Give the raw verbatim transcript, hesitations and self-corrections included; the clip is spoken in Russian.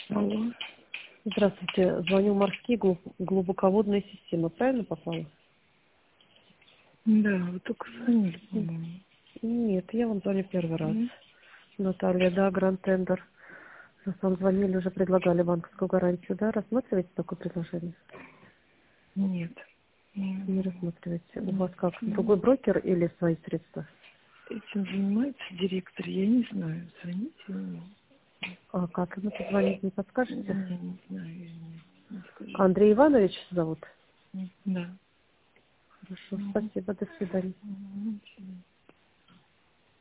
Алло. Здравствуйте. Звоню морские глуб- глубоководные системы. Правильно попала? Да, вы только звонили, по-моему. Нет, я вам звоню первый раз. М? Наталья, да, Гранд Тендер. Раз вам звонили, уже предлагали банковскую гарантию, да? Рассматриваете такое предложение? Нет. Не М, рассматриваете. У м, вас как, другой м. брокер или свои средства? Этим занимается директор, я не знаю. Звоните ему. А как ему позвонить, не подскажете? Я не знаю, я не, не скажу. Андрей Иванович зовут? М, Да. Хорошо, Мгм. спасибо, до свидания. Мгм.